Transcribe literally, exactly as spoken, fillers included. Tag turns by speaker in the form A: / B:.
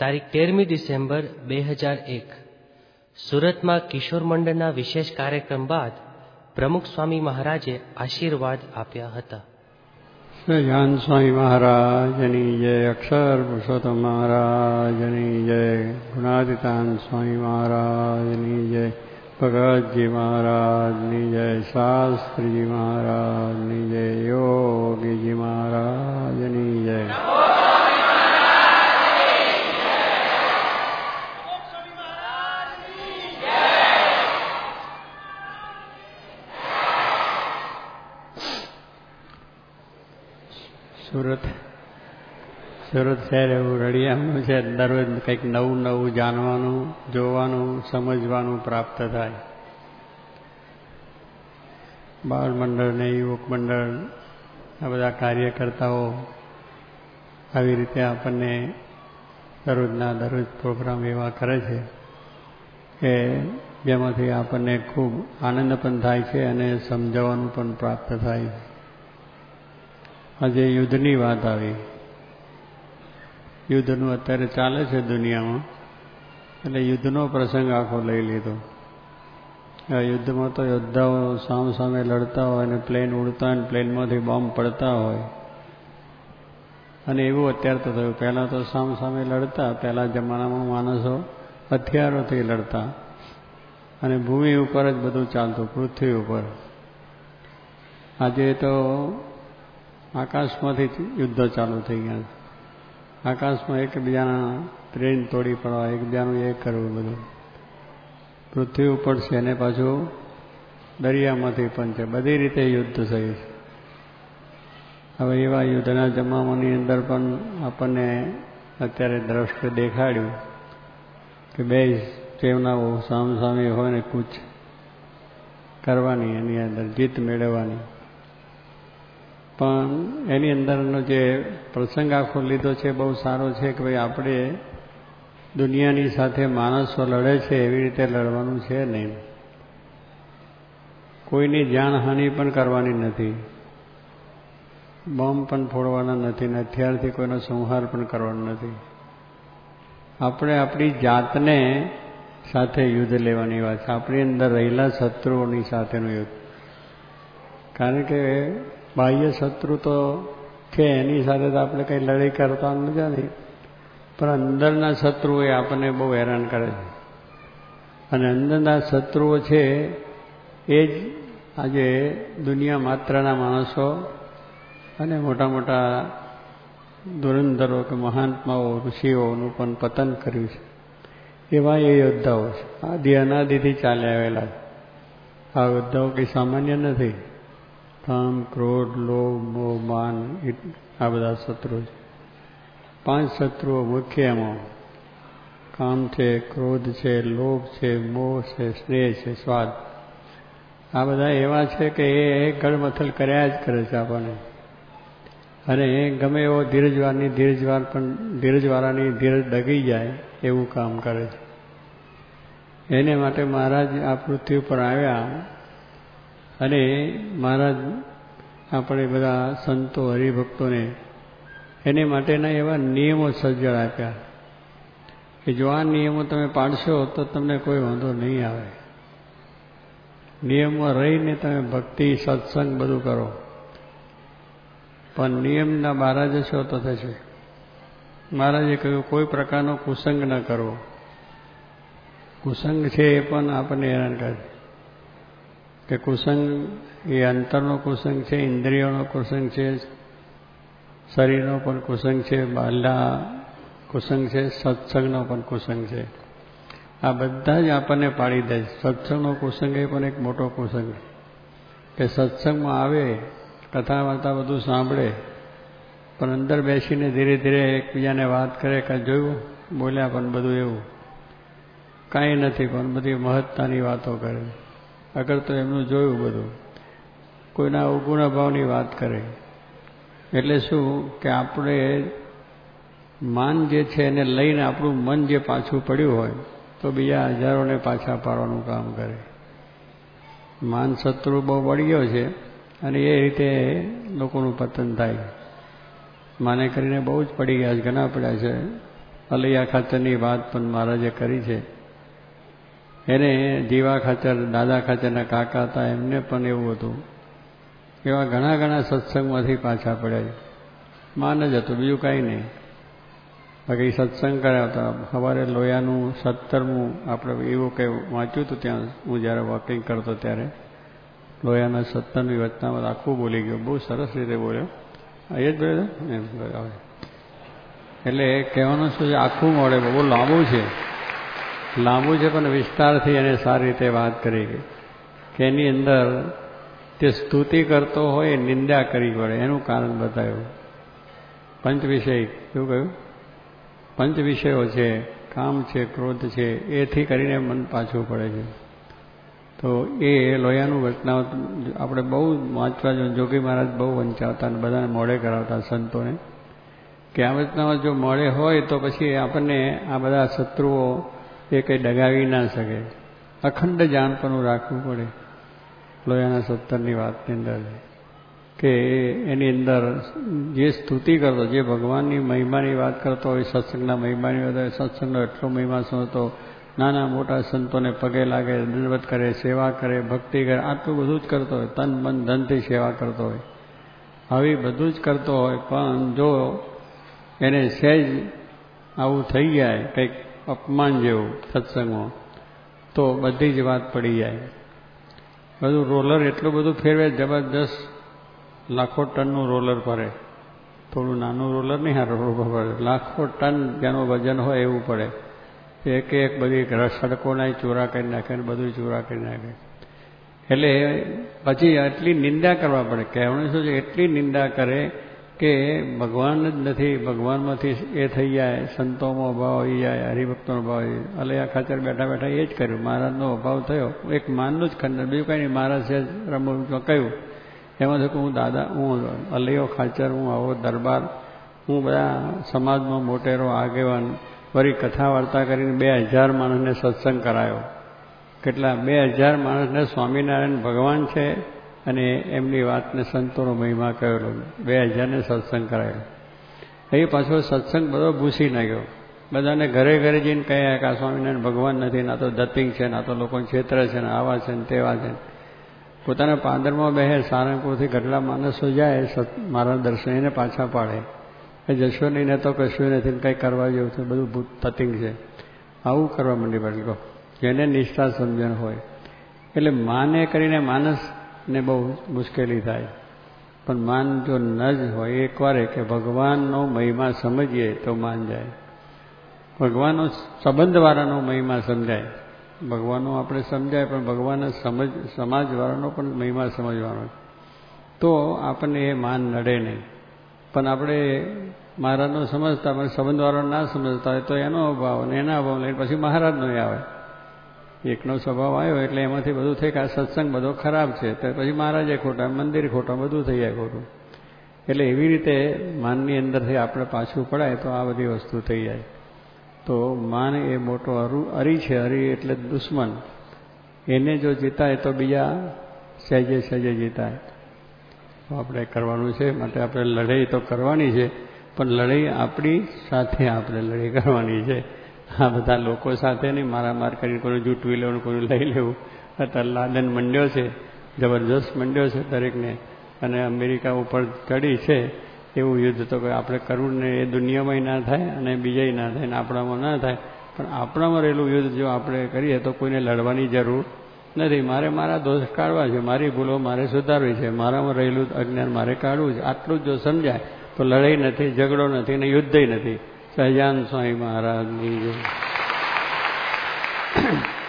A: તારીખ તેરમી ડિસેમ્બર બે હજાર એક સુરતમાં કિશોર મંડળના વિશેષ કાર્યક્રમ બાદ પ્રમુખ સ્વામી મહારાજે આશીર્વાદ આપ્યા હતા.
B: સહજાન સ્વામી મહારાજની જય, અક્ષર પુરુષોત્તમ મહારાજની જય, ગુણાતીતાન સ્વામી મહારાજની જય, ભગતજી મહારાજની જય, શાસ્ત્રીજી મહારાજની જય, યોગીજી મહારાજની જય. સુરત સુરત શહેર એવું રળિયામણું છે. દરરોજ કંઈક નવું નવું જાણવાનું, જોવાનું, સમજવાનું પ્રાપ્ત થાય. બાળ મંડળ ને યુવક મંડળ આ બધા કાર્યકર્તાઓ આવી રીતે આપણને દરરોજના દરરોજ પ્રોગ્રામ એવા કરે છે કે જેમાંથી આપણને ખૂબ આનંદ પણ થાય છે અને સમજાવવાનું પણ પ્રાપ્ત થાય છે. આજે યુદ્ધની વાત આવી. યુદ્ધનું અત્યારે ચાલે છે દુનિયામાં, એટલે યુદ્ધનો પ્રસંગ આખો લઈ લીધો. આ યુદ્ધમાં તો યોદ્ધાઓ સામ સામે લડતા હોય અને પ્લેન ઉડતા હોય, પ્લેનમાંથી બોમ્બ પડતા હોય. અને એવું અત્યારે તો થયું. પહેલાં તો સામ સામે લડતા, પહેલા જમાનામાં માણસો હથિયારોથી લડતા અને ભૂમિ ઉપર જ બધું ચાલતું, પૃથ્વી ઉપર. આજે તો આકાશમાંથી યુદ્ધો ચાલુ થઈ ગયા. આકાશમાં એકબીજાના ટ્રેન તોડી પડવા, એકબીજાનું એ કરવું બધું. પૃથ્વી ઉપર છે અને પાછું દરિયામાંથી પણ છે. બધી રીતે યુદ્ધ થયું છે. હવે એવા યુદ્ધના જમાનાની અંદર પણ આપણને અત્યારે દ્રષ્ટિ દેખાડ્યું કે બે ચેવનાઓ સામસામે હોય ને કૂચ કરવાની, એની અંદર જીત મેળવવાની. પણ એની અંદરનો જે પ્રસંગ આખો લીધો છે બહુ સારો છે કે ભાઈ આપણે દુનિયાની સાથે માણસો લડે છે એવી રીતે લડવાનું છે નહીં. કોઈની જાનહાનિ પણ કરવાની નથી, બોમ્બ પણ ફોડવાના નથી, ને હથિયારથી કોઈનો સંહાર પણ કરવાનો નથી. આપણે આપણી જાતને સાથે યુદ્ધ લેવાની વાત છે, આપણી અંદર રહેલા શત્રુઓની સાથેનું યુદ્ધ. કારણ કે બાહ્ય શત્રુ તો છે, એની સાથે તો આપણે કંઈ લડાઈ કરતા નથી, પણ અંદરના શત્રુઓ એ આપણને બહુ હેરાન કરે છે. અને અંદરના શત્રુઓ છે એ જ આજે દુનિયા માત્રના માણસો અને મોટા મોટા ધુરંધરો કે મહાત્માઓ, ઋષિઓનું પણ પતન કર્યું છે. એવા એ યોદ્ધાઓ છે, આદિ અનાદિથી ચાલ્યા આવેલા. આ યોદ્ધાઓ કંઈ સામાન્ય નથી. કામ, ક્રોધ, લોભ, મોહ, માન, આ બધા શત્રુઓ છે. પાંચ શત્રુઓ મુખ્ય એમાં કામ છે, ક્રોધ છે, લોભ છે, મોહ છે, સ્નેહ છે, સ્વાદ. આ બધા એવા છે કે એ ગળમથલ કર્યા જ કરે છે આપણને. અને એ ગમે એવો ધીરજવારની ધીરજવાર પણ ધીરજવાળાની ધીરજ ડગી જાય એવું કામ કરે છે. એને માટે મહારાજ આ પૃથ્વી ઉપર આવ્યા અને મહારાજ આપણે બધા સંતો હરિભક્તોને એને માટેના એવા નિયમો સજ્જડ આપ્યા કે જો આ નિયમો તમે પાડશો તો તમને કોઈ વાંધો નહીં આવે. નિયમમાં રહીને તમે ભક્તિ, સત્સંગ બધું કરો, પણ નિયમના બહાર જશો તો થશે. મહારાજે કહ્યું કોઈ પ્રકારનો કુસંગ ન કરવો. કુસંગ છે એ પણ આપણને હેરાન કરે કે કુસંગ એ અંતરનો કુસંગ છે, ઇન્દ્રિયોનો કુસંગ છે, શરીરનો પણ કુસંગ છે, બાહ્ય કુસંગ છે, સત્સંગનો પણ કુસંગ છે. આ બધા જ આપણને પાડી દે છે. સત્સંગનો કુસંગ એ પણ એક મોટો કુસંગ કે સત્સંગમાં આવે, કથા વાર્તા બધું સાંભળે, પણ અંદર બેસીને ધીરે ધીરે એકબીજાને વાત કરે કે જોયું બોલ્યા પણ બધું એવું કાંઈ નથી, પણ બધી મહત્તાની વાતો કરે. અગર તો એમનું જોયું બધું કોઈના અવગુણ ભાવની વાત કરે. એટલે શું કે આપણે માન જે છે એને લઈને આપણું મન જે પાછું પડ્યું હોય તો બીજા હજારોને પાછા પાડવાનું કામ કરે. માન શત્રુ બહુ વળી ગયો છે અને એ રીતે લોકોનું પતન થાય. માને કરીને બહુ જ પડી ગયા છે, ઘણા પડ્યા છે. અલૈયા ખાચરની વાત પણ મહારાજે કરી છે. એને જીવા ખાચર દાદા ખાચરના કાકા હતા, એમને પણ એવું હતું. એવા ઘણા ઘણા સત્સંગમાંથી પાછા પડ્યા છે. માન જ હતું, બીજું કાંઈ નહીં. બાકી સત્સંગ કર્યા હતા. સવારે લોયાનું સત્તરમું આપણે એવું કંઈ વાંચ્યું હતું ત્યાં, હું જ્યારે વોકિંગ કરતો ત્યારે લોયાના સત્તરમી વચનામાં આખું બોલી ગયો, બહુ સરસ રીતે બોલ્યો. એ જ બોલ્યો એમ. એટલે કહેવાનું શું છે, આખું મળે, બહુ લાંબુ છે લાંબુ છે પણ વિસ્તારથી એને સારી રીતે વાત કરી ગઈ કે એની અંદર તે સ્તુતિ કરતો હોય નિંદા કરવી પડે, એનું કારણ બતાવ્યું. પંચ વિષય શું કહ્યું? પંચ વિષયો છે, કામ છે, ક્રોધ છે, એથી કરીને મન પાછું પડે છે. તો એ લોયાનું વચનાવત આપણે બહુ વાંચવા જોઈએ. જોગી મહારાજ બહુ વંચાવતા અને બધાને મોડે કરાવતા સંતોને કે આ વચનાવત જો મોડે હોય તો પછી આપણને આ બધા શત્રુઓ એ કંઈ ડગાવી ના શકે. અખંડ જાણપણું રાખવું પડે. લોયાના સત્તરની વાતની અંદર કે એની અંદર જે સ્તુતિ કરતો, જે ભગવાનની મહિમાની વાત કરતો હોય, સત્સંગના મહિમાની વાત હોય, સત્સંગનો એટલો મહિમા સમજતો, નાના મોટા સંતોને પગે લાગે, દંડવત કરે, સેવા કરે, ભક્તિ કરે, આટલું બધું જ કરતો હોય, તન મન ધનથી સેવા કરતો હોય, આવી બધું જ કરતો હોય. પણ જો એને સહેજ આવું થઈ જાય કંઈક અપમાન જેવું સત્સંગમાં, તો બધી જ વાત પડી જાય. બધું રોલર એટલું બધું ફેરવે, જબરદસ્ત લાખો ટનનું રોલર ફરે. થોડું નાનું રોલર નહીં, આ રોલર ફરે લાખો ટન જેનું વજન હોય એવું પડે. એક એક બધી સડકોના ચોરા કરી નાખે ને બધું ચોરા કરી નાખે. એટલે પછી એટલી નિંદા કરવા પડે. કહેવાનું શું છે, એટલી નિંદા કરે કે ભગવાન જ નથી, ભગવાનમાંથી એ થઈ જાય, સંતોમાં અભાવ આવી જાય, હરિભક્તોનો અભાવ આવી જાય. અલૈયા ખાચર બેઠા બેઠા એ જ કર્યું. મહારાજનો અભાવ થયો, એક માનનું જ ખંડન, બીજું કંઈ નહીં. મહારાજ છે રમવામાં કહ્યું એમાં કે હું દાદા, હું અલૈયો ખાચર, હું આવો દરબાર, હું બધા સમાજમાં મોટેરો આગેવાન, વળી કથા વાર્તા કરીને બે હજાર માણસને સત્સંગ કરાયો. કેટલા? બે હજાર માણસને સ્વામિનારાયણ ભગવાન છે અને એમની વાતને સંતોનો મહિમા કહેલો. બે હજારને સત્સંગ કરાયો. એ પાછો સત્સંગ બધો ભૂસી નાખ્યો. બધાને ઘરે ઘરે જઈને કહ્યા કે આ સ્વામિનારાયણ ભગવાન નથી, ના તો દત્તિંગ છે, ના તો લોકો ક્ષેત્ર છે, ને આવા છે ને તેવા છે. પોતાના પાંદરમાં બેહે, સારંગપુરથી કેટલા માણસો જાય મારા દર્શન, એને પાછા પાડે. એ જશો નહીં ને તો કશું નથી, કંઈ કરવા જેવું છે, બધું ભૂત તતિંગ છે. આવું કરવા માંડી પડે જેને નિષ્ઠા સમજણ હોય. એટલે માને કરીને માણસને બહુ મુશ્કેલી થાય. પણ માન જો ન જ હોય, એકવાર કે ભગવાનનો મહિમા સમજીએ તો માન જાય. ભગવાનનો સંબંધવાળાનો મહિમા સમજાય. ભગવાનનો આપણે સમજાય, પણ ભગવાનના સમજ સમાજવાળાનો પણ મહિમા સમજવાનો, તો આપણને એ માન નડે નહીં. પણ આપણે મહારાજનો સમજતા પણ સંબંધવાળો ના સમજતા હોય તો એનો અભાવ ને એના અભાવ લઈને પછી મહારાજનો આવે. એકનો સ્વભાવ આવ્યો એટલે એમાંથી બધું થઈ કે આ સત્સંગ બધો ખરાબ છે, તો પછી મહારાજે ખોટા, મંદિર ખોટા, બધું થઈ જાય ખોટું. એટલે એવી રીતે માનની અંદરથી આપણે પાછું પડાય તો આ બધી વસ્તુ થઈ જાય. તો માન એ મોટો અરુ અરી છે. અરી એટલે દુશ્મન. એને જો જીતાય તો બીજા સહેજે સહેજે જીતાય. તો આપણે કરવાનું છે. માટે આપણે લડાઈ તો કરવાની છે, પણ લડાઈ આપણી સાથે આપણે લડાઈ કરવાની છે. આ બધા લોકો સાથે નહીં મારામાર કરીને કોઈનું જૂટવી લેવું, કોઈનું લઈ લેવું. અત્યારે લાદન મંડ્યો છે, જબરજસ્ત મંડ્યો છે દરેકને, અને અમેરિકા ઉપર ચડી છે. એવું યુદ્ધ તો આપણે કરવું ને એ દુનિયામાં ના થાય અને બીજાય ના થાય ને આપણામાં ના થાય. પણ આપણામાં રહેલું યુદ્ધ જો આપણે કરીએ તો કોઈને લડવાની જરૂર નથી. મારે મારા દોષ કાઢવા છે, મારી ભૂલો મારે સુધારવી છે, મારામાં રહેલું અજ્ઞાન મારે કાઢવું છે. આટલું જ જો સમજાય તો લડાઈ નથી, ઝઘડો નથી ને યુદ્ધય નથી. સહજાન સ્વામી મહારાજની જય.